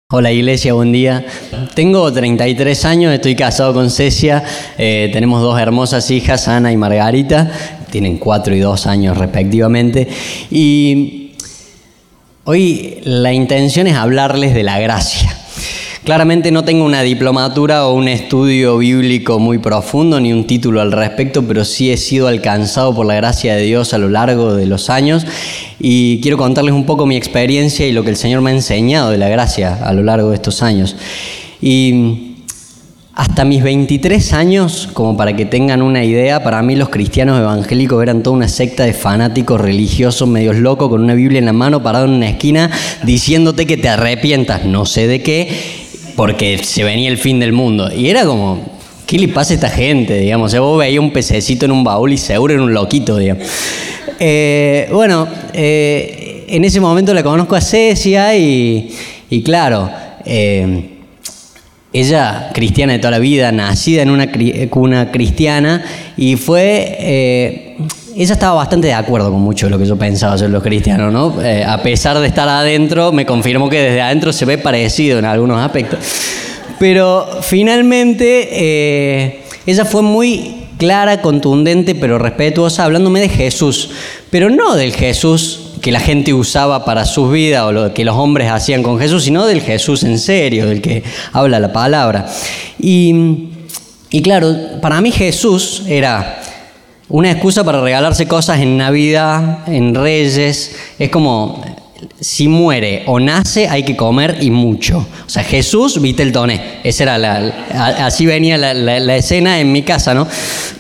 Hola Iglesia, buen día. Tengo 33 años, estoy casado con Cecia, tenemos dos hermosas hijas, Ana y Margarita, tienen 4 y 2 años respectivamente. Y hoy la intención es hablarles de la gracia. Claramente no tengo una diplomatura o un estudio bíblico muy profundo ni un título al respecto, pero sí he sido alcanzado por la gracia de Dios a lo largo de los años y quiero contarles un poco mi experiencia y lo que el Señor me ha enseñado de la gracia a lo largo de estos años. Y hasta mis 23 años, como para que tengan una idea, para mí los cristianos evangélicos eran toda una secta de fanáticos religiosos, medios locos, con una Biblia en la mano, parado en una esquina, diciéndote que te arrepientas, no sé de qué, porque se venía el fin del mundo. Y era como, ¿qué le pasa a esta gente? Digamos, o sea, vos veías un pececito en un baúl y seguro era un loquito, digamos. En ese momento la conozco a Cecia y claro, ella, cristiana de toda la vida, nacida en una cuna cristiana, y ella estaba bastante de acuerdo con mucho de lo que yo pensaba sobre los cristianos, ¿no? A pesar de estar adentro, me confirmó que desde adentro se ve parecido en algunos aspectos. Pero finalmente ella fue muy clara, contundente, pero respetuosa, hablándome de Jesús. Pero no del Jesús que la gente usaba para sus vidas o lo que los hombres hacían con Jesús, sino del Jesús en serio, del que habla la palabra. Y claro, para mí Jesús era una excusa para regalarse cosas en Navidad, en Reyes. Es como, si muere o nace hay que comer y mucho. O sea, Jesús, Vitel Toné. Esa era así venía la escena en mi casa, ¿no?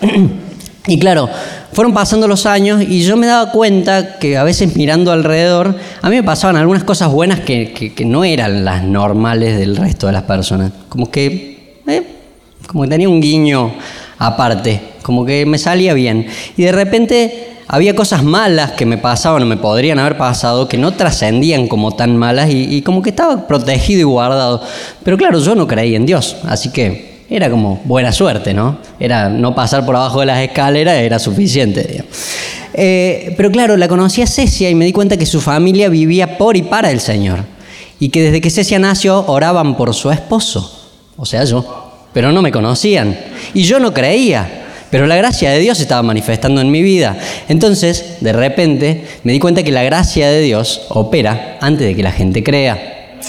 Y claro, fueron pasando los años y yo me daba cuenta que a veces mirando alrededor, a mí me pasaban algunas cosas buenas que no eran las normales del resto de las personas. Como que tenía un guiño aparte, como que me salía bien. Y de repente había cosas malas que me pasaban o me podrían haber pasado que no trascendían como tan malas y como que estaba protegido y guardado. Pero claro, yo no creía en Dios, así que era como buena suerte, ¿no? Era no pasar por abajo de las escaleras, era suficiente, digamos. Pero claro, la conocí a Cecia y me di cuenta que su familia vivía por y para el Señor. Y que desde que Cecia nació oraban por su esposo, o sea, yo. Pero no me conocían. Y yo no creía. Pero la gracia de Dios estaba manifestando en mi vida. Entonces, de repente, me di cuenta que la gracia de Dios opera antes de que la gente crea.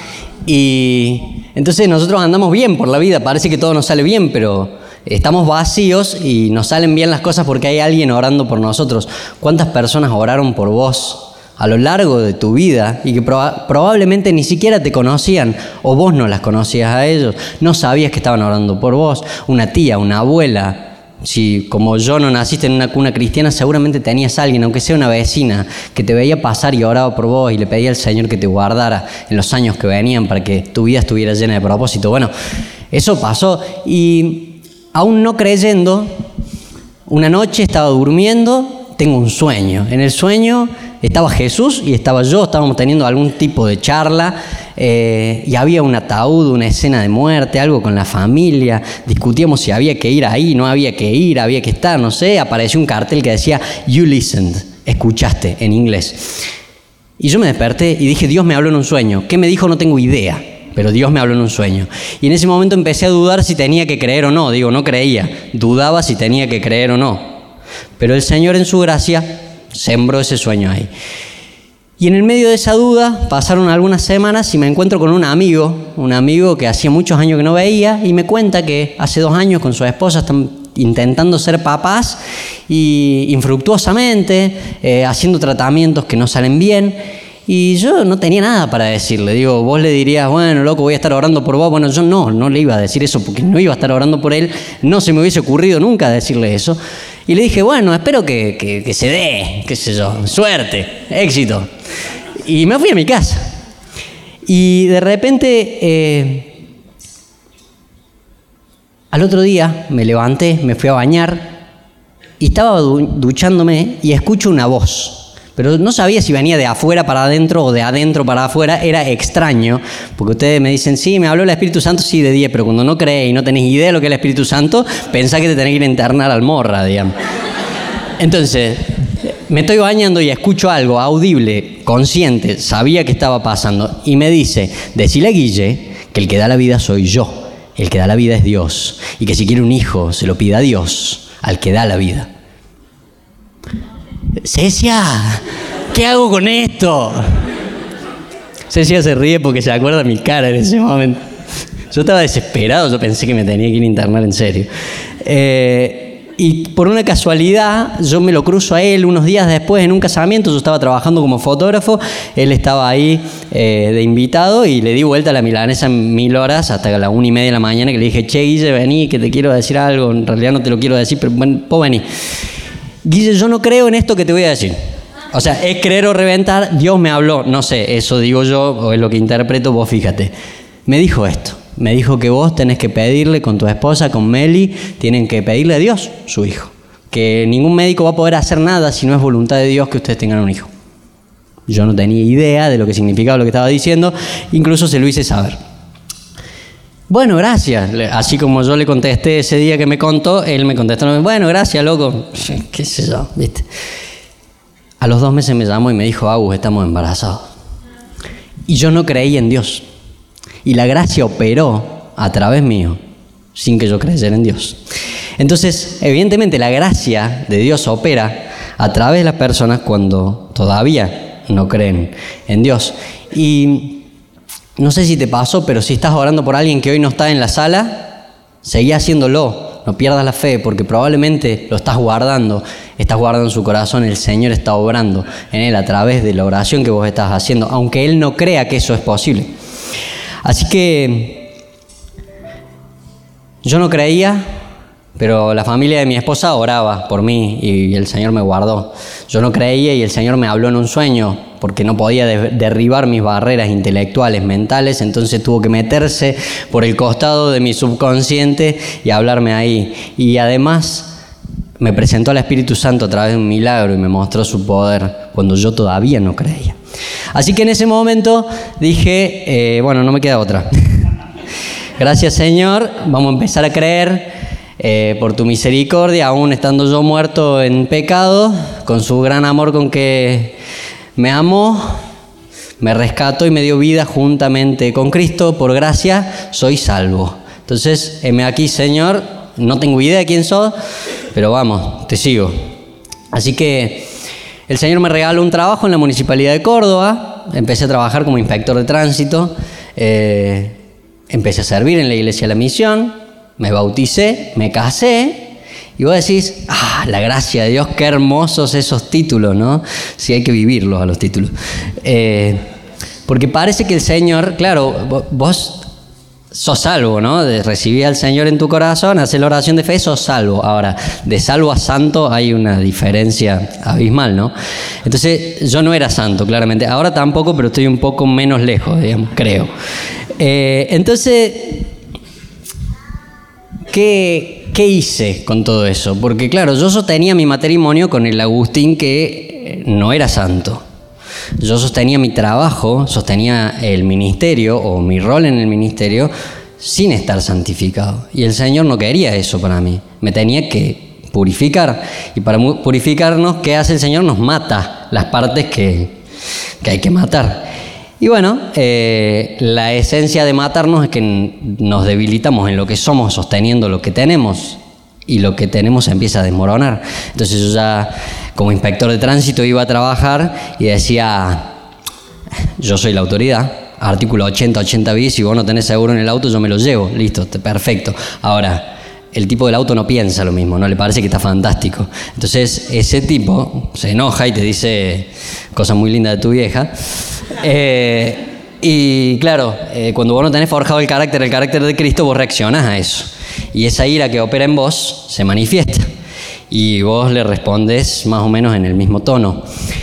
Y entonces nosotros andamos bien por la vida, parece que todo nos sale bien, pero estamos vacíos y nos salen bien las cosas porque hay alguien orando por nosotros. ¿Cuántas personas oraron por vos a lo largo de tu vida y que probablemente ni siquiera te conocían o vos no las conocías a ellos? No sabías que estaban orando por vos. Una tía, una abuela. Si como yo no naciste en una cuna cristiana, seguramente tenías a alguien, aunque sea una vecina, que te veía pasar y oraba por vos y le pedía al Señor que te guardara en los años que venían para que tu vida estuviera llena de propósito. Bueno, eso pasó y aún no creyendo, una noche estaba durmiendo, tengo un sueño. En el sueño estaba Jesús y estaba yo, estábamos teniendo algún tipo de charla y había un ataúd, una escena de muerte, algo con la familia, discutíamos si había que ir ahí, no había que ir, había que estar, no sé, apareció un cartel que decía "You listened", escuchaste en inglés. Y yo me desperté y dije, Dios me habló en un sueño. ¿Qué me dijo? No tengo idea, pero Dios me habló en un sueño. Y en ese momento empecé a dudar si tenía que creer o no. Digo, no creía, dudaba si tenía que creer o no. Pero el Señor en su gracia sembró ese sueño ahí. Y en el medio de esa duda pasaron algunas semanas y me encuentro con un amigo que hacía muchos años que no veía y me cuenta que hace 2 años con su esposa están intentando ser papás y infructuosamente, haciendo tratamientos que no salen bien. Y yo no tenía nada para decirle. Digo, vos le dirías, bueno, loco, voy a estar orando por vos. Bueno, yo no le iba a decir eso porque no iba a estar orando por él. No se me hubiese ocurrido nunca decirle eso. Y le dije, bueno, espero que se dé, qué sé yo, suerte, éxito. Y me fui a mi casa. Y de repente, al otro día me levanté, me fui a bañar y estaba duchándome y escucho una voz. Pero no sabía si venía de afuera para adentro o de adentro para afuera. Era extraño, porque ustedes me dicen, sí, me habló el Espíritu Santo, sí, de 10, pero cuando no crees y no tenés idea de lo que es el Espíritu Santo, pensás que te tenés que ir a internar al Morra, digamos. Entonces, me estoy bañando y escucho algo audible consciente, sabía que estaba pasando, y me dice, decile a Guille que el que da la vida soy yo, el que da la vida es Dios, y que si quiere un hijo se lo pida a Dios, al que da la vida. Cecia, ¿qué hago con esto? Cecia se ríe porque se acuerda de mi cara en ese momento. Yo estaba desesperado, yo pensé que me tenía que ir a internar en serio. Y por una casualidad, yo me lo cruzo a él unos días después en un casamiento. Yo estaba trabajando como fotógrafo, él estaba ahí de invitado y le di vuelta a la milanesa en 1000 horas hasta las 1:30 de la mañana, que le dije, che, Guille, vení, que te quiero decir algo. En realidad no te lo quiero decir, pero bueno, vos vení. Guille, yo no creo en esto que te voy a decir. O sea, es creer o reventar. Dios me habló, no sé, eso digo yo o es lo que interpreto, vos fíjate. Me dijo esto. Me dijo que vos tenés que pedirle con tu esposa, con Meli, tienen que pedirle a Dios su hijo. Que ningún médico va a poder hacer nada si no es voluntad de Dios que ustedes tengan un hijo. Yo no tenía idea de lo que significaba lo que estaba diciendo, incluso se lo hice saber. Bueno, gracias. Así como yo le contesté ese día que me contó, él me contestó, bueno, gracias, loco. Qué sé yo, ¿viste? A los 2 meses me llamó y me dijo, Agus, estamos embarazados. Y yo no creí en Dios. Y la gracia operó a través mío, sin que yo creyera en Dios. Entonces, evidentemente, la gracia de Dios opera a través de las personas cuando todavía no creen en Dios. Y no sé si te pasó, pero si estás orando por alguien que hoy no está en la sala, seguí haciéndolo. No pierdas la fe, porque probablemente lo estás guardando en su corazón. El Señor está obrando en él a través de la oración que vos estás haciendo, aunque él no crea que eso es posible. Así que yo no creía, pero la familia de mi esposa oraba por mí y el Señor me guardó. Yo no creía y el Señor me habló en un sueño porque no podía derribar mis barreras intelectuales, mentales, entonces tuvo que meterse por el costado de mi subconsciente y hablarme ahí. Y además me presentó al Espíritu Santo a través de un milagro y me mostró su poder cuando yo todavía no creía. Así que en ese momento dije, bueno, no me queda otra. Gracias, Señor, vamos a empezar a creer por tu misericordia, aún estando yo muerto en pecado, con su gran amor con que me amó, me rescató y me dio vida juntamente con Cristo. Por gracia soy salvo. Entonces, heme aquí, Señor, no tengo idea de quién sos, pero vamos, te sigo. Así que el Señor me regaló un trabajo en la Municipalidad de Córdoba. Empecé a trabajar como inspector de tránsito. Empecé a servir en la Iglesia de la Misión. Me bauticé, me casé. Y vos decís, la gracia de Dios, qué hermosos esos títulos, ¿no? Sí, hay que vivirlos a los títulos. Porque parece que el Señor, claro, vos sos salvo, ¿no? De recibir al Señor en tu corazón, hacer la oración de fe, sos salvo. Ahora, de salvo a santo hay una diferencia abismal, ¿no? Entonces, yo no era santo, claramente. Ahora tampoco, pero estoy un poco menos lejos, digamos, creo. Entonces, ¿qué hice con todo eso? Porque, claro, yo sostenía mi matrimonio con el Agustín que no era santo. Yo sostenía mi trabajo, sostenía el ministerio o mi rol en el ministerio sin estar santificado. Y el Señor no quería eso para mí. Me tenía que purificar. Y para purificarnos, ¿qué hace el Señor? Nos mata las partes que hay que matar. Y bueno, la esencia de matarnos es que nos debilitamos en lo que somos sosteniendo lo que tenemos. Y lo que tenemos se empieza a desmoronar. Entonces yo ya como inspector de tránsito iba a trabajar y decía, yo soy la autoridad, artículo 80 bis, si vos no tenés seguro en el auto yo me lo llevo, listo, perfecto. Ahora, el tipo del auto no piensa lo mismo, no le parece que está fantástico. Entonces ese tipo se enoja y te dice cosas muy lindas de tu vieja. Y claro, cuando vos no tenés forjado el carácter de Cristo, vos reaccionás a eso. Y esa ira que opera en vos se manifiesta. Y vos le respondes más o menos en el mismo tono.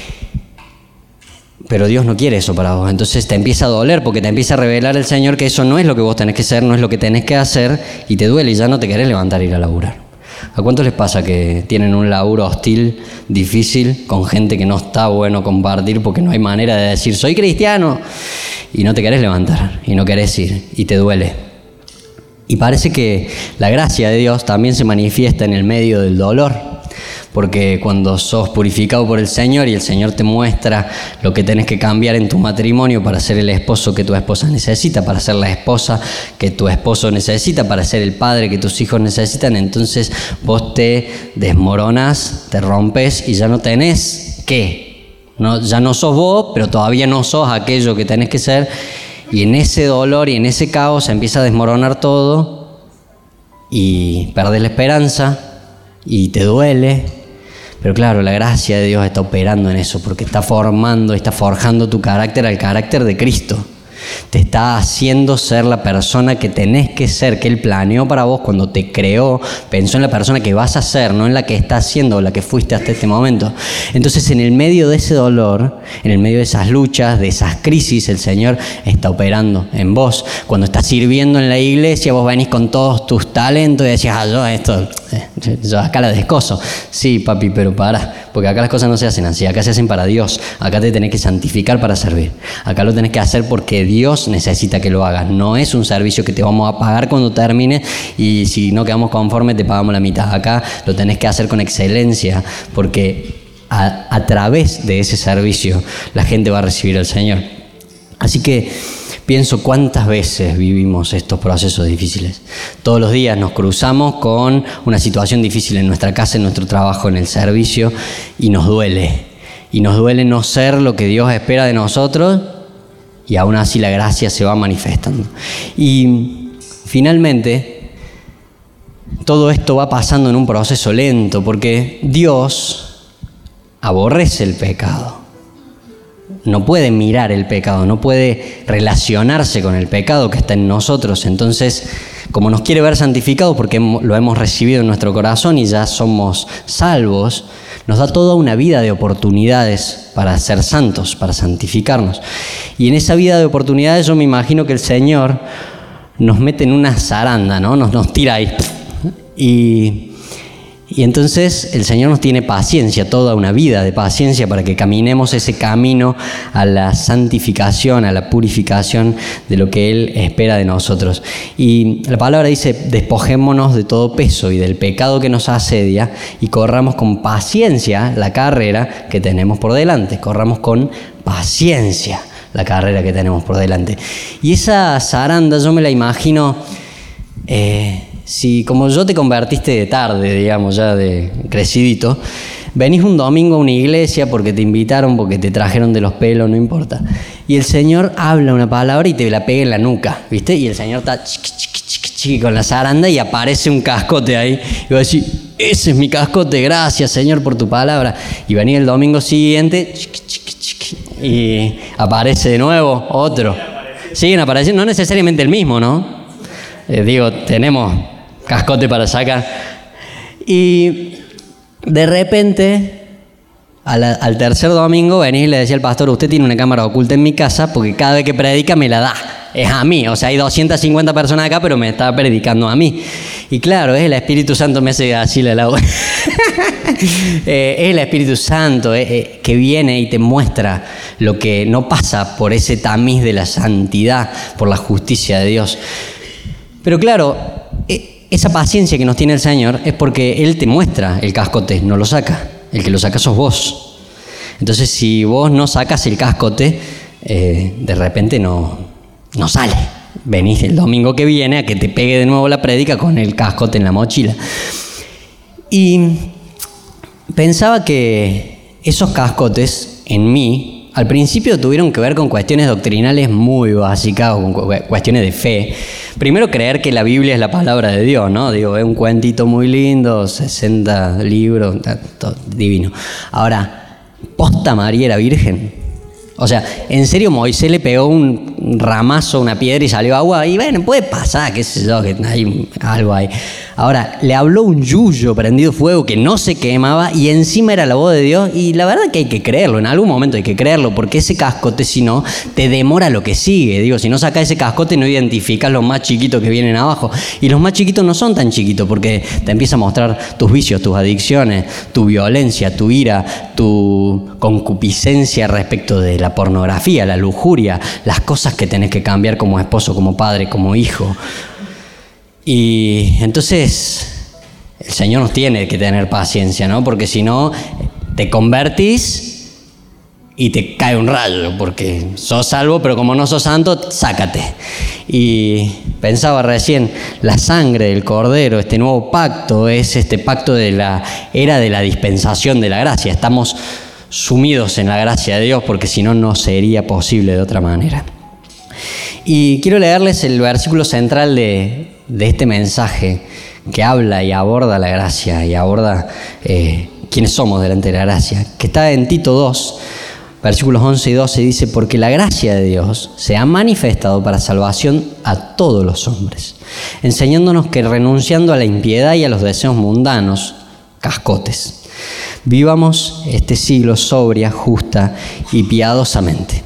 Pero Dios no quiere eso para vos. Entonces te empieza a doler porque te empieza a revelar el Señor que eso no es lo que vos tenés que ser, no es lo que tenés que hacer. Y te duele y ya no te querés levantar e ir a laburar. ¿A cuántos les pasa que tienen un laburo hostil, difícil, con gente que no está bueno compartir porque no hay manera de decir soy cristiano? Y no te querés levantar y no querés ir y te duele. Y parece que la gracia de Dios también se manifiesta en el medio del dolor. Porque cuando sos purificado por el Señor y el Señor te muestra lo que tenés que cambiar en tu matrimonio para ser el esposo que tu esposa necesita, para ser la esposa que tu esposo necesita, para ser el padre que tus hijos necesitan, entonces vos te desmoronas, te rompes y ya no tenés qué. Ya no sos vos, pero todavía no sos aquello que tenés que ser. Y en ese dolor y en ese caos se empieza a desmoronar todo y perdés la esperanza y te duele. Pero claro, la gracia de Dios está operando en eso porque está formando, está forjando tu carácter al carácter de Cristo. Te está haciendo ser la persona que tenés que ser, que Él planeó para vos cuando te creó. Pensó en la persona que vas a ser, no en la que estás siendo o la que fuiste hasta este momento. Entonces, en el medio de ese dolor, en el medio de esas luchas, de esas crisis, el Señor está operando en vos. Cuando estás sirviendo en la iglesia, vos venís con todos tus talentos y decías, yo acá la descoso. Sí, papi, pero para, porque acá las cosas no se hacen así, acá se hacen para Dios. Acá te tenés que santificar para servir. Acá lo tenés que hacer porque Dios necesita que lo hagas. No es un servicio que te vamos a pagar cuando termine y si no quedamos conformes te pagamos la mitad. Acá lo tenés que hacer con excelencia porque a través de ese servicio la gente va a recibir al Señor. Así que pienso cuántas veces vivimos estos procesos difíciles. Todos los días nos cruzamos con una situación difícil en nuestra casa, en nuestro trabajo, en el servicio y nos duele. Y nos duele no ser lo que Dios espera de nosotros y aún así la gracia se va manifestando. Y finalmente, todo esto va pasando en un proceso lento porque Dios aborrece el pecado. No puede mirar el pecado, no puede relacionarse con el pecado que está en nosotros. Entonces, como nos quiere ver santificados porque lo hemos recibido en nuestro corazón y ya somos salvos, nos da toda una vida de oportunidades para ser santos, para santificarnos. Y en esa vida de oportunidades yo me imagino que el Señor nos mete en una zaranda, ¿no? Nos tira ahí. Y entonces el Señor nos tiene paciencia, toda una vida de paciencia para que caminemos ese camino a la santificación, a la purificación de lo que Él espera de nosotros. Y la palabra dice, despojémonos de todo peso y del pecado que nos asedia y corramos con paciencia la carrera que tenemos por delante. Corramos con paciencia la carrera que tenemos por delante. Y esa zaranda yo me la imagino... Si como yo te convertiste de tarde, digamos, ya de crecidito, venís un domingo a una iglesia porque te invitaron, porque te trajeron de los pelos, no importa. Y el Señor habla una palabra y te la pega en la nuca, ¿viste? Y el Señor está chiqui con la zaranda y aparece un cascote ahí. Y vos decís, ese es mi cascote, gracias Señor por tu palabra. Y venís el domingo siguiente y aparece de nuevo otro. Siguen apareciendo, no necesariamente el mismo, ¿no? Tenemos cascote para sacar. Y de repente, al tercer domingo, venís y le decía al pastor, usted tiene una cámara oculta en mi casa porque cada vez que predica me la da. Es a mí, o sea, hay 250 personas acá, pero me está predicando a mí. Y claro, es el Espíritu Santo, me hace así la agua. Es el Espíritu Santo que viene y te muestra lo que no pasa por ese tamiz de la santidad, por la justicia de Dios. Pero claro, esa paciencia que nos tiene el Señor es porque Él te muestra el cascote, no lo saca. El que lo saca sos vos. Entonces, si vos no sacas el cascote, de repente no sale. Venís el domingo que viene a que te pegue de nuevo la prédica con el cascote en la mochila. Y pensaba que esos cascotes en mí, al principio tuvieron que ver con cuestiones doctrinales muy básicas, o con cuestiones de fe. Primero, creer que la Biblia es la palabra de Dios, ¿no? Es un cuentito muy lindo, 60 libros, todo divino. Ahora, ¿posta María era virgen? O sea, ¿en serio Moisés le pegó un ramazo, una piedra y salió agua? Y bueno, puede pasar, qué sé yo, que hay algo ahí. Ahora, le habló un yuyo prendido fuego que no se quemaba y encima era la voz de Dios. Y la verdad que hay que creerlo, en algún momento hay que creerlo, porque ese cascote, si no, te demora lo que sigue. Si no sacas ese cascote, no identificas los más chiquitos que vienen abajo. Y los más chiquitos no son tan chiquitos, porque te empieza a mostrar tus vicios, tus adicciones, tu violencia, tu ira, tu concupiscencia respecto de la pornografía, la lujuria, las cosas que tenés que cambiar como esposo, como padre, como hijo. Y entonces el Señor nos tiene que tener paciencia, ¿no? Porque si no, te convertís y te cae un rayo, porque sos salvo, pero como no sos santo, sácate. Y pensaba recién, la sangre del Cordero, este nuevo pacto, es este pacto de la era de la dispensación de la gracia. Estamos sumidos en la gracia de Dios, porque si no, no sería posible de otra manera. Y quiero leerles el versículo central de este mensaje, que habla y aborda la gracia, y aborda quiénes somos delante de la gracia, que está en Tito 2, versículos 11 y 12, dice: porque la gracia de Dios se ha manifestado para salvación a todos los hombres, enseñándonos que renunciando a la impiedad y a los deseos mundanos, cascotes, vivamos este siglo sobria, justa y piadosamente.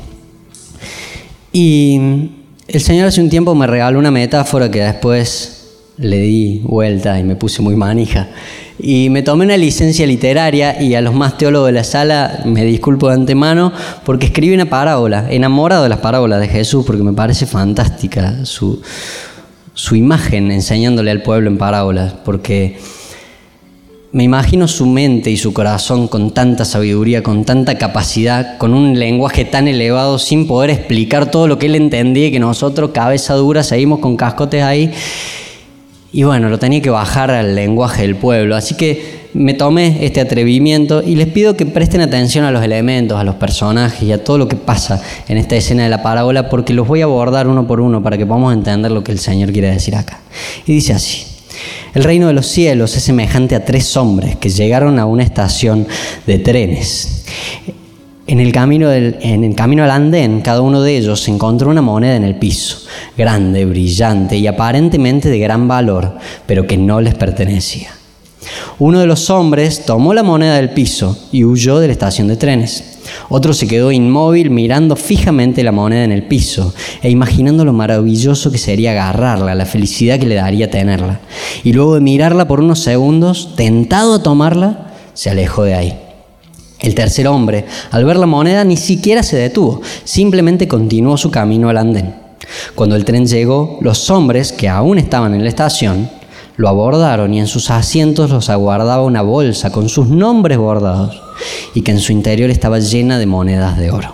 Y el Señor hace un tiempo me regaló una metáfora que después le di vuelta y me puse muy manija. Y me tomé una licencia literaria, y a los más teólogos de la sala me disculpo de antemano, porque escribí una parábola, enamorado de las parábolas de Jesús, porque me parece fantástica su imagen enseñándole al pueblo en parábolas, porque me imagino su mente y su corazón con tanta sabiduría, con tanta capacidad, con un lenguaje tan elevado, sin poder explicar todo lo que él entendía, y que nosotros, cabeza dura, seguimos con cascotes ahí. Y bueno, lo tenía que bajar al lenguaje del pueblo. Así que me tomé este atrevimiento y les pido que presten atención a los elementos, a los personajes y a todo lo que pasa en esta escena de la parábola, porque los voy a abordar uno por uno para que podamos entender lo que el Señor quiere decir acá. Y dice así: el reino de los cielos es semejante a 3 hombres que llegaron a una estación de trenes. En el camino al andén, cada uno de ellos encontró una moneda en el piso, grande, brillante y aparentemente de gran valor, pero que no les pertenecía. Uno de los hombres tomó la moneda del piso y huyó de la estación de trenes. Otro se quedó inmóvil mirando fijamente la moneda en el piso e imaginando lo maravilloso que sería agarrarla, la felicidad que le daría tenerla. Y luego de mirarla por unos segundos, tentado a tomarla, se alejó de ahí. El tercer hombre, al ver la moneda, ni siquiera se detuvo, simplemente continuó su camino al andén. Cuando el tren llegó, los hombres que aún estaban en la estación lo abordaron, y en sus asientos los aguardaba una bolsa con sus nombres bordados y que en su interior estaba llena de monedas de oro.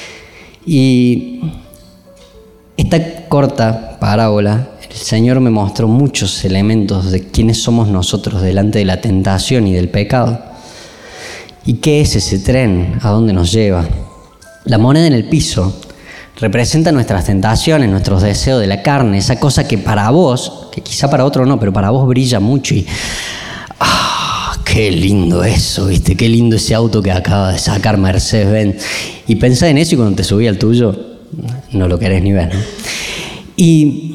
Y esta corta parábola, el Señor me mostró muchos elementos de quiénes somos nosotros delante de la tentación y del pecado. ¿Y qué es ese tren? ¿A dónde nos lleva? La moneda en el piso representa nuestras tentaciones, nuestros deseos de la carne, esa cosa que para vos, que quizá para otro no, pero para vos brilla mucho y qué lindo eso, ¿viste? Qué lindo ese auto que acaba de sacar Mercedes-Benz. Y pensás en eso, y cuando te subí al tuyo, no lo querés ni ver, ¿no? Y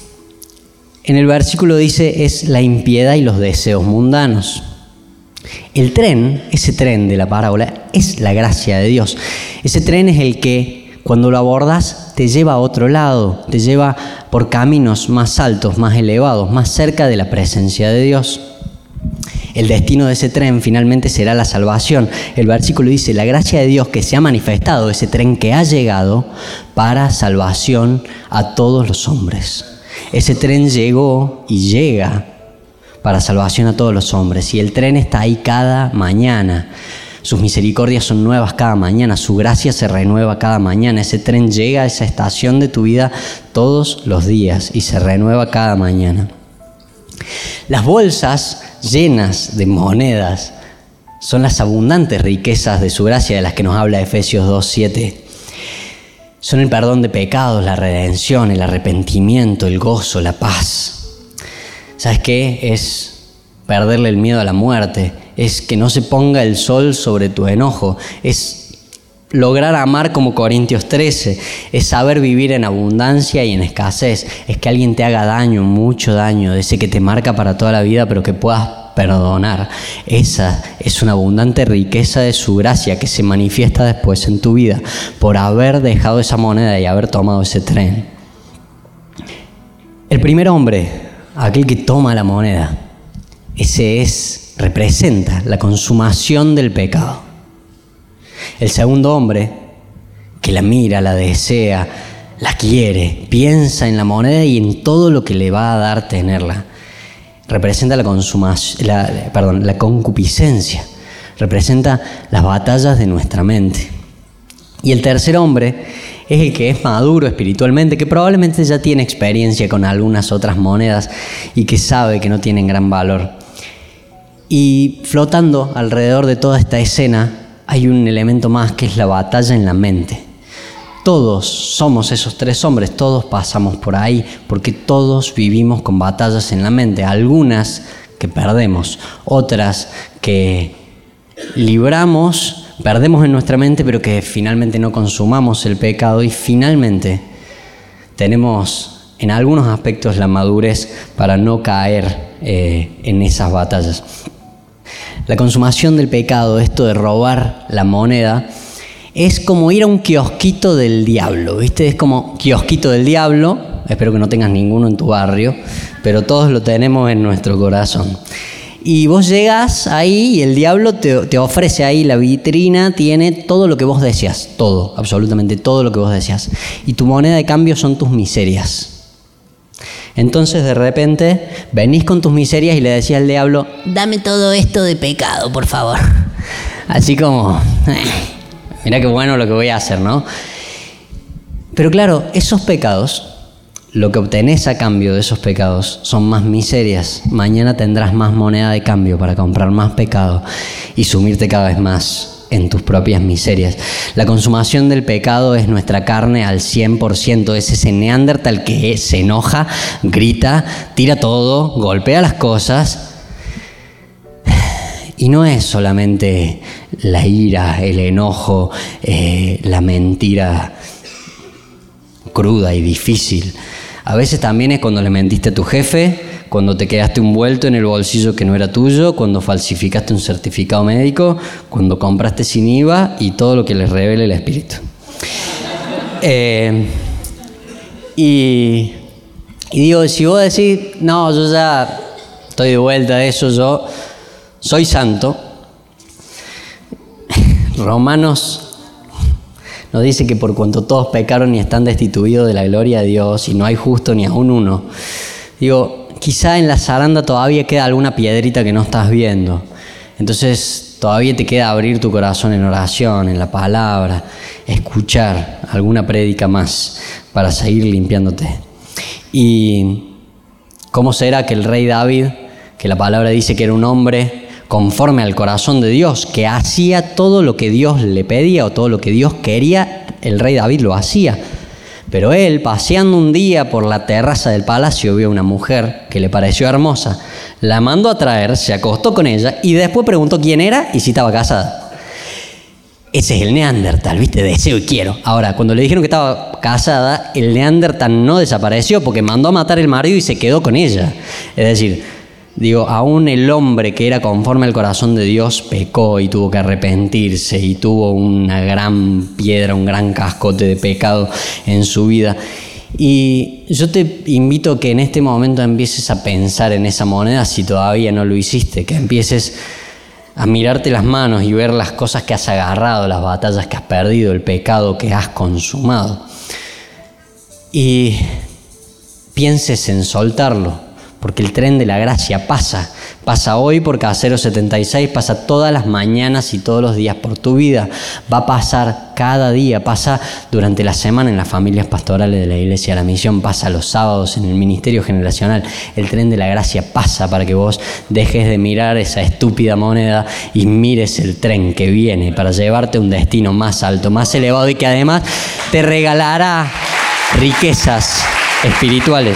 en el versículo dice, es la impiedad y los deseos mundanos. El tren, ese tren de la parábola, es la gracia de Dios. Ese tren es el que, cuando lo abordas, te lleva a otro lado, te lleva por caminos más altos, más elevados, más cerca de la presencia de Dios. El destino de ese tren finalmente será la salvación. El versículo dice, la gracia de Dios que se ha manifestado, ese tren que ha llegado para salvación a todos los hombres. Ese tren llegó y llega para salvación a todos los hombres. Y el tren está ahí cada mañana. Sus misericordias son nuevas cada mañana. Su gracia se renueva cada mañana. Ese tren llega a esa estación de tu vida todos los días y se renueva cada mañana. Las bolsas llenas de monedas son las abundantes riquezas de su gracia de las que nos habla Efesios 2:7. Son el perdón de pecados, la redención, el arrepentimiento, el gozo, la paz. ¿Sabes qué? Es perderle el miedo a la muerte. Es que no se ponga el sol sobre tu enojo. Es lograr amar como Corintios 13. Es saber vivir en abundancia y en escasez. Es que alguien te haga daño, mucho daño, de ese que te marca para toda la vida, pero que puedas perdonar. Esa es una abundante riqueza de su gracia que se manifiesta después en tu vida por haber dejado esa moneda y haber tomado ese tren. El primer hombre, aquel que toma la moneda, representa la consumación del pecado. El segundo hombre, que la mira, la desea, la quiere, piensa en la moneda y en todo lo que le va a dar tenerla. representa la concupiscencia, representa las batallas de nuestra mente. Y el tercer hombre es el que es maduro espiritualmente, que probablemente ya tiene experiencia con algunas otras monedas y que sabe que no tienen gran valor. Y flotando alrededor de toda esta escena hay un elemento más, que es la batalla en la mente. Todos somos esos tres hombres, todos pasamos por ahí, porque todos vivimos con batallas en la mente. Algunas que perdemos, otras que libramos, perdemos en nuestra mente, pero que finalmente no consumamos el pecado. Y finalmente tenemos en algunos aspectos la madurez para no caer en esas batallas. La consumación del pecado, esto de robar la moneda, es como ir a un kiosquito del diablo, ¿viste? Es como kiosquito del diablo. Espero que no tengas ninguno en tu barrio, pero todos lo tenemos en nuestro corazón. Y vos llegás ahí y el diablo te ofrece ahí la vitrina, tiene todo lo que vos deseas, todo, absolutamente todo lo que vos deseas. Y tu moneda de cambio son tus miserias. Entonces de repente venís con tus miserias y le decís al diablo: dame todo esto de pecado, por favor. Así como, mirá qué bueno lo que voy a hacer, ¿no? Pero claro, esos pecados, lo que obtenés a cambio de esos pecados son más miserias. Mañana tendrás más moneda de cambio para comprar más pecado y sumirte cada vez más en tus propias miserias. La consumación del pecado es nuestra carne al 100%. Es ese Neandertal que se enoja, grita, tira todo, golpea las cosas. Y no es solamente la ira, el enojo, la mentira cruda y difícil. A veces también es cuando le mentiste a tu jefe, cuando te quedaste un vuelto en el bolsillo que no era tuyo, cuando falsificaste un certificado médico, cuando compraste sin IVA y todo lo que les revele el espíritu. Y digo, si vos decís: no, yo ya estoy de vuelta de eso, yo soy santo. Romanos nos dice que por cuanto todos pecaron y están destituidos de la gloria de Dios, y no hay justo ni aún uno. Digo, quizá en la zaranda todavía queda alguna piedrita que no estás viendo. Entonces todavía te queda abrir tu corazón en oración, en la palabra, escuchar alguna prédica más para seguir limpiándote. ¿Y cómo será que el rey David, que la palabra dice que era un hombre conforme al corazón de Dios, que hacía todo lo que Dios le pedía o todo lo que Dios quería, el rey David lo hacía? Pero él, paseando un día por la terraza del palacio, vio a una mujer que le pareció hermosa, la mandó a traer, se acostó con ella y después preguntó quién era y si estaba casada. Ese es el Neandertal, ¿viste? Deseo y quiero. Ahora, cuando le dijeron que estaba casada, el Neandertal no desapareció porque mandó a matar al marido y se quedó con ella. Es decir, digo, aún el hombre que era conforme al corazón de Dios pecó y tuvo que arrepentirse y tuvo una gran piedra, un gran cascote de pecado en su vida. Y yo te invito a que en este momento empieces a pensar en esa moneda si todavía no lo hiciste, que empieces a mirarte las manos y ver las cosas que has agarrado, las batallas que has perdido, el pecado que has consumado. Y pienses en soltarlo. Porque el tren de la gracia pasa hoy por Casero 76, pasa todas las mañanas y todos los días por tu vida, va a pasar cada día, pasa durante la semana en las familias pastorales de la Iglesia de la Misión, pasa los sábados en el ministerio generacional. El tren de la gracia pasa para que vos dejes de mirar esa estúpida moneda y mires el tren que viene para llevarte a un destino más alto, más elevado y que además te regalará riquezas espirituales.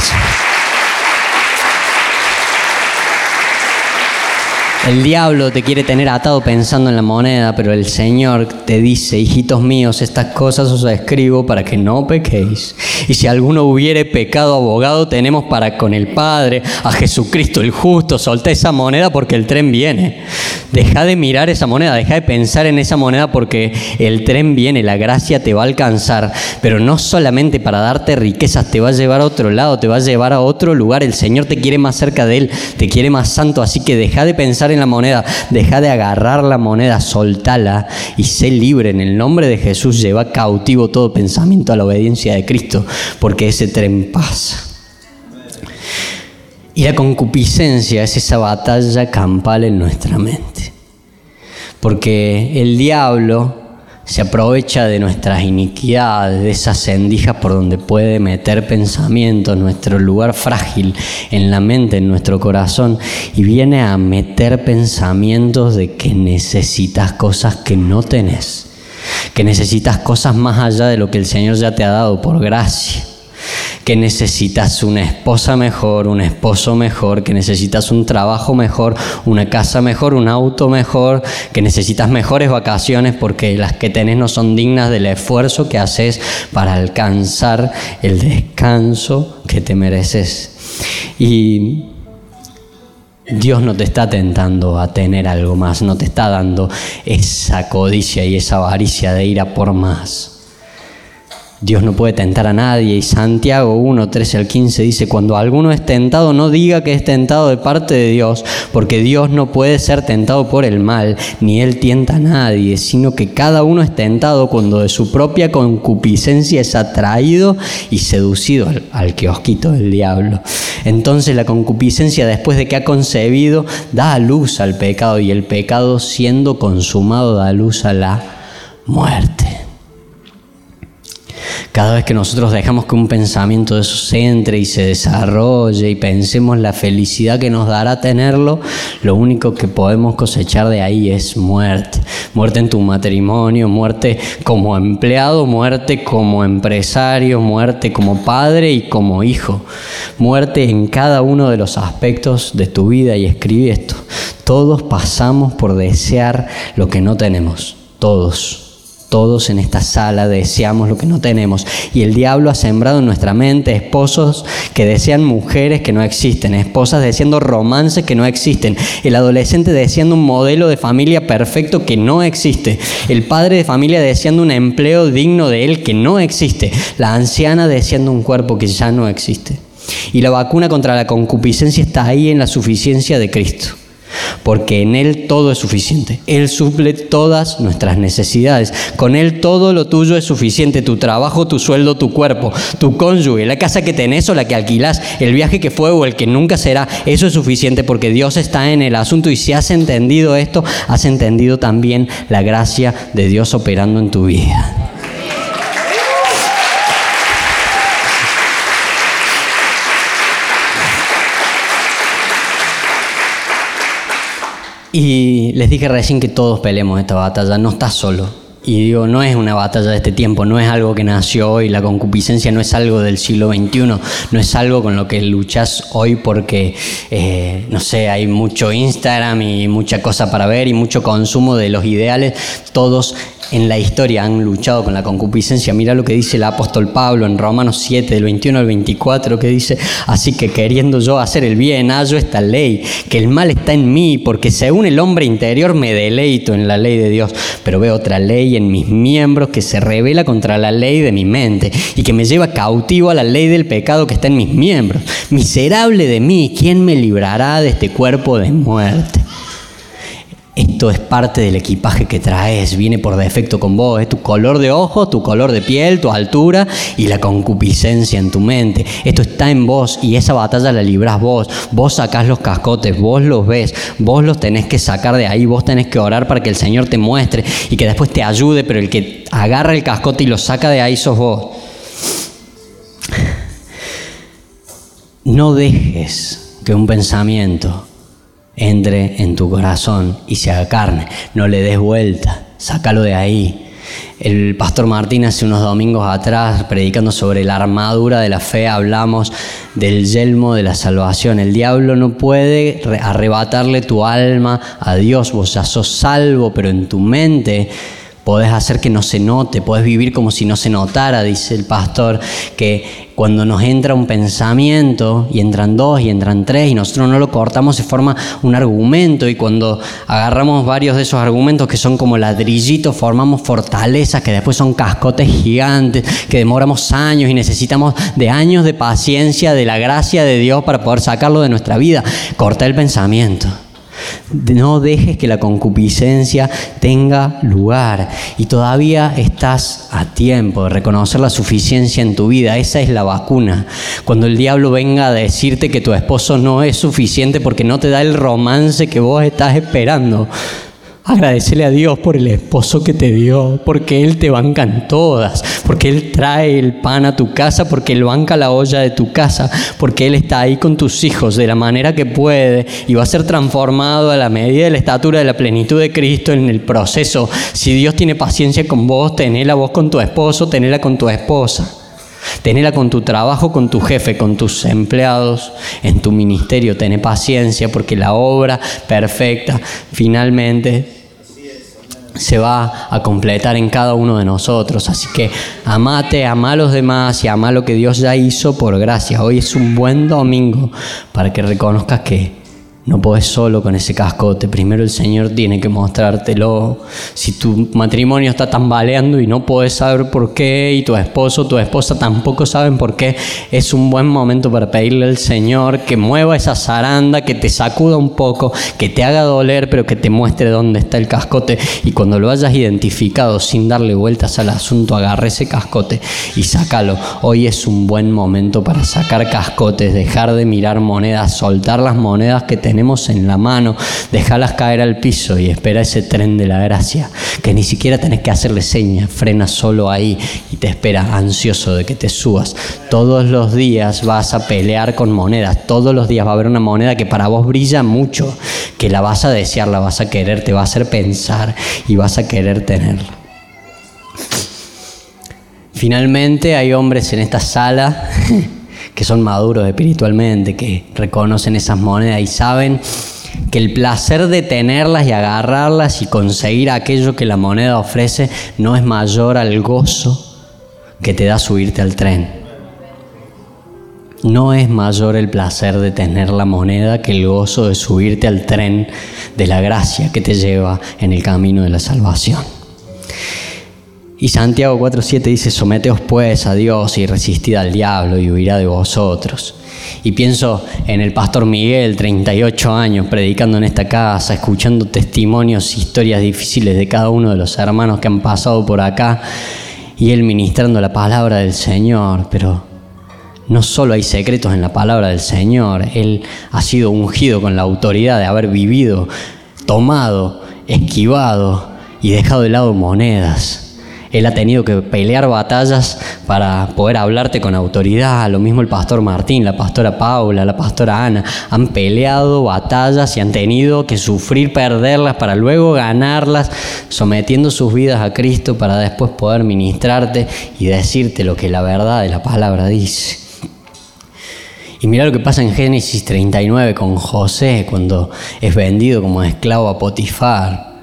El diablo te quiere tener atado pensando en la moneda, pero el Señor te dice: hijitos míos, estas cosas os escribo para que no pequéis. Y si alguno hubiere pecado, abogado tenemos para con el Padre, a Jesucristo el justo. Soltá esa moneda porque el tren viene. Deja de mirar esa moneda, deja de pensar en esa moneda porque el tren viene, la gracia te va a alcanzar. Pero no solamente para darte riquezas, te va a llevar a otro lado, te va a llevar a otro lugar. El Señor te quiere más cerca de Él, te quiere más santo, así que deja de pensar en la moneda, deja de agarrar la moneda, soltala y sé libre. En el nombre de Jesús, lleva cautivo todo pensamiento a la obediencia de Cristo, porque ese tren pasa. Y la concupiscencia es esa batalla campal en nuestra mente. Porque el diablo se aprovecha de nuestras iniquidades, de esas sendijas por donde puede meter pensamientos, nuestro lugar frágil en la mente, en nuestro corazón, y viene a meter pensamientos de que necesitas cosas que no tenés, que necesitas cosas más allá de lo que el Señor ya te ha dado por gracia, que necesitas una esposa mejor, un esposo mejor, que necesitas un trabajo mejor, una casa mejor, un auto mejor, que necesitas mejores vacaciones porque las que tenés no son dignas del esfuerzo que haces para alcanzar el descanso que te mereces. Y Dios no te está tentando a tener algo más, no te está dando esa codicia y esa avaricia de ir a por más. Dios no puede tentar a nadie, y Santiago 1, 13 al 15 dice: cuando alguno es tentado, no diga que es tentado de parte de Dios, porque Dios no puede ser tentado por el mal, ni Él tienta a nadie, sino que cada uno es tentado cuando de su propia concupiscencia es atraído y seducido al kiosquito del diablo. Entonces la concupiscencia, después de que ha concebido, da a luz al pecado, y el pecado, siendo consumado, da a luz a la muerte. Cada vez que nosotros dejamos que un pensamiento de esos entre y se desarrolle y pensemos la felicidad que nos dará tenerlo, lo único que podemos cosechar de ahí es muerte. Muerte en tu matrimonio, muerte como empleado, muerte como empresario, muerte como padre y como hijo. Muerte en cada uno de los aspectos de tu vida. Y escribí esto: todos pasamos por desear lo que no tenemos. Todos en esta sala deseamos lo que no tenemos, y el diablo ha sembrado en nuestra mente esposos que desean mujeres que no existen, esposas deseando romances que no existen, el adolescente deseando un modelo de familia perfecto que no existe, el padre de familia deseando un empleo digno de él que no existe, la anciana deseando un cuerpo que ya no existe. Y la vacuna contra la concupiscencia está ahí, en la suficiencia de Cristo. Porque en Él todo es suficiente. Él suple todas nuestras necesidades. Con Él todo lo tuyo es suficiente. Tu trabajo, tu sueldo, tu cuerpo, tu cónyuge, la casa que tenés o la que alquilás, el viaje que fue o el que nunca será. Eso es suficiente porque Dios está en el asunto. Y si has entendido esto, has entendido también la gracia de Dios operando en tu vida. Y les dije recién que todos peleemos esta batalla, no estás solo. Y digo, no es una batalla de este tiempo, no es algo que nació hoy, la concupiscencia no es algo del siglo XXI, no es algo con lo que luchas hoy porque, no sé, hay mucho Instagram y mucha cosa para ver y mucho consumo de los ideales. Todos en la historia han luchado con la concupiscencia. Mira lo que dice el apóstol Pablo en Romanos 7, del 21 al 24, que dice: así que queriendo yo hacer el bien, hallo esta ley, que el mal está en mí, porque según el hombre interior me deleito en la ley de Dios, pero veo otra ley en mis miembros que se rebela contra la ley de mi mente y que me lleva cautivo a la ley del pecado que está en mis miembros. Miserable de mí, ¿quién me librará de este cuerpo de muerte? Esto es parte del equipaje que traes, viene por defecto con vos, es tu color de ojos, tu color de piel, tu altura y la concupiscencia en tu mente. Esto está en vos y esa batalla la librás vos. Vos sacás los cascotes, vos los ves, vos los tenés que sacar de ahí, vos tenés que orar para que el Señor te muestre y que después te ayude, pero el que agarra el cascote y lo saca de ahí sos vos. No dejes que un pensamiento entre en tu corazón y se haga carne. No le des vuelta, sácalo de ahí. El pastor Martín hace unos domingos atrás, predicando sobre la armadura de la fe, hablamos del yelmo de la salvación. El diablo no puede arrebatarle tu alma a Dios. Vos ya sos salvo, pero en tu mente podés hacer que no se note, podés vivir como si no se notara, dice el pastor, que cuando nos entra un pensamiento y entran dos y entran tres y nosotros no lo cortamos, se forma un argumento, y cuando agarramos varios de esos argumentos que son como ladrillitos, formamos fortalezas que después son cascotes gigantes, que demoramos años y necesitamos de años de paciencia, de la gracia de Dios para poder sacarlo de nuestra vida. Corta el pensamiento. No dejes que la concupiscencia tenga lugar. Y todavía estás a tiempo de reconocer la suficiencia en tu vida. Esa es la vacuna. Cuando el diablo venga a decirte que tu esposo no es suficiente porque no te da el romance que vos estás esperando, agradecele a Dios por el esposo que te dio, porque Él te banca en todas, porque Él trae el pan a tu casa, porque Él banca la olla de tu casa, porque Él está ahí con tus hijos de la manera que puede y va a ser transformado a la medida de la estatura de la plenitud de Cristo en el proceso. Si Dios tiene paciencia con vos, tenela vos con tu esposo, tenela con tu esposa. Tenela con tu trabajo, con tu jefe, con tus empleados, en tu ministerio. Tené paciencia porque la obra perfecta finalmente se va a completar en cada uno de nosotros. Así que amate, ama a los demás y ama lo que Dios ya hizo por gracia. Hoy es un buen domingo para que reconozcas que no podés solo con ese cascote. Primero el Señor tiene que mostrártelo. Si tu matrimonio está tambaleando y no podés saber por qué, y tu esposo o tu esposa tampoco saben por qué, es un buen momento para pedirle al Señor que mueva esa zaranda, que te sacuda un poco, que te haga doler, pero que te muestre dónde está el cascote. Y cuando lo hayas identificado, sin darle vueltas al asunto, agarre ese cascote y sácalo. Hoy es un buen momento para sacar cascotes, dejar de mirar monedas, soltar las monedas que tenemos en la mano, dejarlas caer al piso y espera ese tren de la gracia, que ni siquiera tenés que hacerle señas, frena solo ahí y te espera ansioso de que te subas. Todos los días vas a pelear con monedas, todos los días va a haber una moneda que para vos brilla mucho, que la vas a desear, la vas a querer, te va a hacer pensar y vas a querer tenerla. Finalmente hay hombres en esta sala que son maduros espiritualmente, que reconocen esas monedas y saben que el placer de tenerlas y agarrarlas y conseguir aquello que la moneda ofrece no es mayor al gozo que te da subirte al tren. No es mayor el placer de tener la moneda que el gozo de subirte al tren de la gracia que te lleva en el camino de la salvación. Y Santiago 4:7 dice: someteos pues a Dios y resistid al diablo y huirá de vosotros. Y pienso en el pastor Miguel, 38 años, predicando en esta casa, escuchando testimonios, historias difíciles de cada uno de los hermanos que han pasado por acá, y él ministrando la palabra del Señor. Pero no solo hay secretos en la palabra del Señor, él ha sido ungido con la autoridad de haber vivido, tomado, esquivado y dejado de lado monedas. Él ha tenido que pelear batallas para poder hablarte con autoridad. Lo mismo el pastor Martín, la pastora Paula, la pastora Ana. Han peleado batallas y han tenido que sufrir perderlas para luego ganarlas, sometiendo sus vidas a Cristo para después poder ministrarte y decirte lo que la verdad de la palabra dice. Y mira lo que pasa en Génesis 39 con José cuando es vendido como esclavo a Potifar.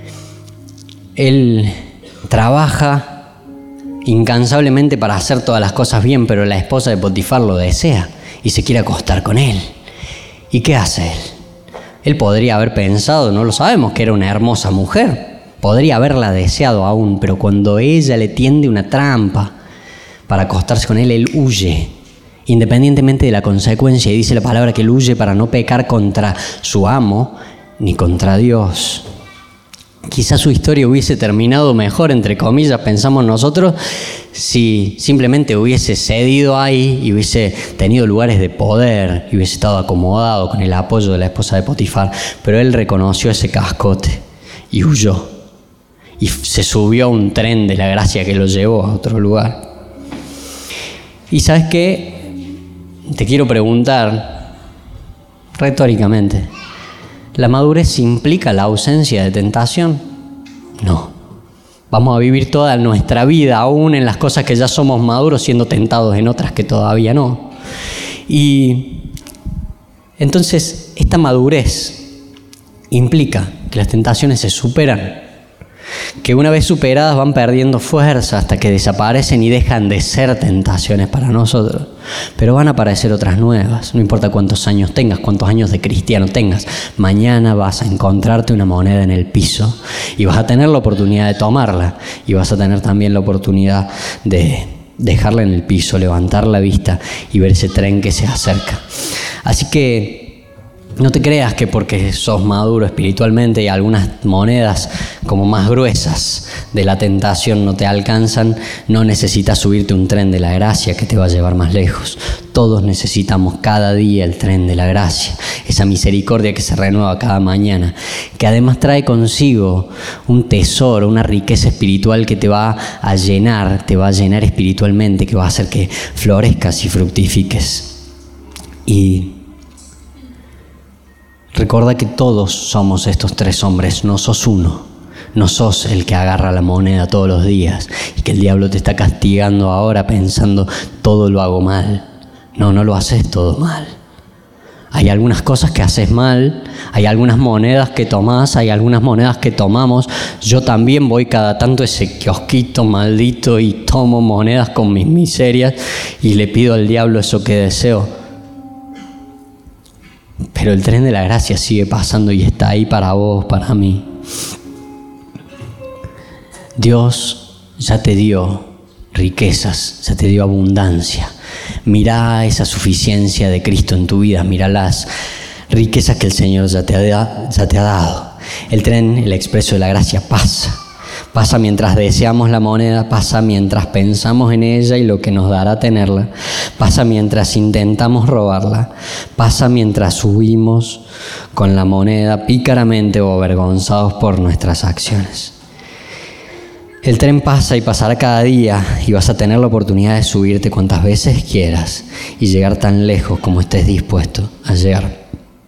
Él trabaja incansablemente para hacer todas las cosas bien, pero la esposa de Potifar lo desea y se quiere acostar con él. ¿Y qué hace él? Él podría haber pensado, no lo sabemos, que era una hermosa mujer. Podría haberla deseado aún, pero cuando ella le tiende una trampa para acostarse con él, él huye, independientemente de la consecuencia. Y dice la palabra que él huye para no pecar contra su amo ni contra Dios. Quizás su historia hubiese terminado mejor, entre comillas, pensamos nosotros, si simplemente hubiese cedido ahí y hubiese tenido lugares de poder y hubiese estado acomodado con el apoyo de la esposa de Potifar. Pero él reconoció ese cascote y huyó. Y se subió a un tren de la gracia que lo llevó a otro lugar. ¿Y sabes qué? Te quiero preguntar retóricamente: ¿la madurez implica la ausencia de tentación? No. Vamos a vivir toda nuestra vida, aún en las cosas que ya somos maduros, siendo tentados en otras que todavía no. Y entonces, esta madurez implica que las tentaciones se superan, que una vez superadas van perdiendo fuerza hasta que desaparecen y dejan de ser tentaciones para nosotros. Pero van a aparecer otras nuevas, no importa cuántos años tengas, cuántos años de cristiano tengas. Mañana vas a encontrarte una moneda en el piso y vas a tener la oportunidad de tomarla, y vas a tener también la oportunidad de dejarla en el piso, levantar la vista y ver ese tren que se acerca. Así que No te creas que porque sos maduro espiritualmente y algunas monedas como más gruesas de la tentación no te alcanzan, no necesitas subirte un tren de la gracia que te va a llevar más lejos. Todos necesitamos cada día el tren de la gracia, esa misericordia que se renueva cada mañana, que además trae consigo un tesoro, una riqueza espiritual que te va a llenar espiritualmente, que va a hacer que florezcas y fructifiques. Y recuerda que todos somos estos tres hombres, no sos uno. No sos el que agarra la moneda todos los días y que el diablo te está castigando ahora pensando todo lo hago mal. No lo haces todo mal. Hay algunas cosas que haces mal, hay algunas monedas que tomás, hay algunas monedas que tomamos. Yo también voy cada tanto a ese kiosquito maldito y tomo monedas con mis miserias y le pido al diablo eso que deseo. Pero el tren de la gracia sigue pasando y está ahí para vos, para mí. Dios ya te dio riquezas, ya te dio abundancia. Mirá esa suficiencia de Cristo en tu vida, mirá las riquezas que el Señor ya te ha dado. El tren, el expreso de la gracia pasa. Pasa mientras deseamos la moneda, pasa mientras pensamos en ella y lo que nos dará tenerla, pasa mientras intentamos robarla, pasa mientras huimos con la moneda pícaramente o avergonzados por nuestras acciones. El tren pasa y pasará cada día y vas a tener la oportunidad de subirte cuantas veces quieras y llegar tan lejos como estés dispuesto a llegar.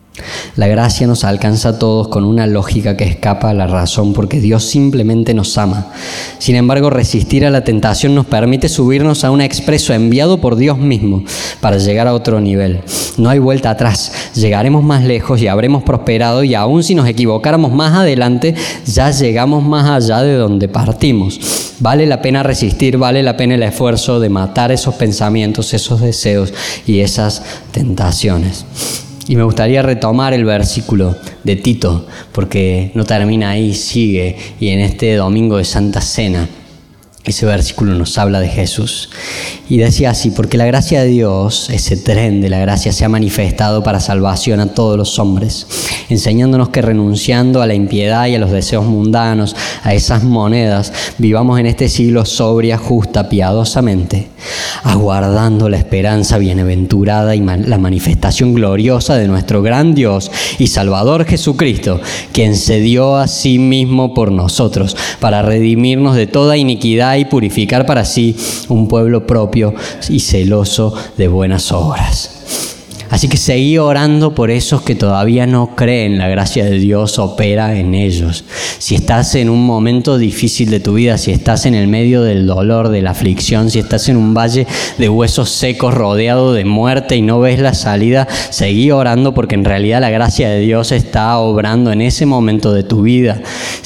La gracia nos alcanza a todos con una lógica que escapa a la razón porque Dios simplemente nos ama. Sin embargo, resistir a la tentación nos permite subirnos a un expreso enviado por Dios mismo para llegar a otro nivel. No hay vuelta atrás. Llegaremos más lejos y habremos prosperado y aun si nos equivocáramos más adelante, ya llegamos más allá de donde partimos. Vale la pena resistir, vale la pena el esfuerzo de matar esos pensamientos, esos deseos y esas tentaciones. Y me gustaría retomar el versículo de Tito, porque no termina ahí, sigue. Y en este domingo de Santa Cena, ese versículo nos habla de Jesús. Y decía así: porque la gracia de Dios, ese tren de la gracia, se ha manifestado para salvación a todos los hombres, enseñándonos que renunciando a la impiedad y a los deseos mundanos, a esas monedas, vivamos en este siglo sobria, justa, piadosamente, aguardando la esperanza bienaventurada y la manifestación gloriosa de nuestro gran Dios y Salvador Jesucristo, quien se dio a sí mismo por nosotros, para redimirnos de toda iniquidad y purificar para sí un pueblo propio y celoso de buenas obras. Así que seguí orando por esos que todavía no creen la gracia de Dios opera en ellos. Si estás en un momento difícil de tu vida, si estás en el medio del dolor, de la aflicción, si estás en un valle de huesos secos rodeado de muerte y no ves la salida, seguí orando porque en realidad la gracia de Dios está obrando en ese momento de tu vida.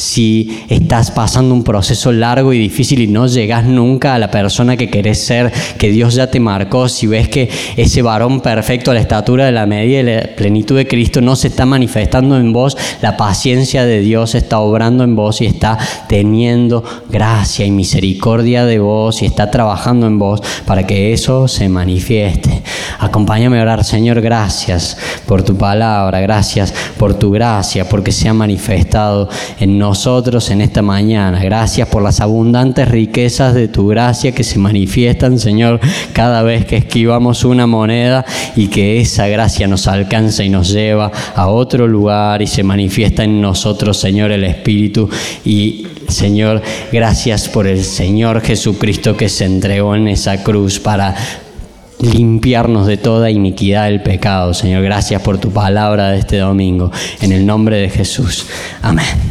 Si estás pasando un proceso largo y difícil y no llegas nunca a la persona que querés ser, que Dios ya te marcó, si ves que ese varón perfecto a la estatura de la medida y la plenitud de Cristo no se está manifestando en vos, la paciencia de Dios está obrando en vos y está teniendo gracia y misericordia de vos y está trabajando en vos para que eso se manifieste. Acompáñame a orar. Señor, gracias por tu palabra, gracias por tu gracia, porque se ha manifestado en nosotros en esta mañana. Gracias por las abundantes riquezas de tu gracia que se manifiestan, Señor, cada vez que esquivamos una moneda y que esa gracia nos alcanza y nos lleva a otro lugar y se manifiesta en nosotros, Señor, el Espíritu. Y Señor, gracias por el Señor Jesucristo que se entregó en esa cruz para limpiarnos de toda iniquidad del pecado. Señor, gracias por tu palabra de este domingo. En el nombre de Jesús. Amén.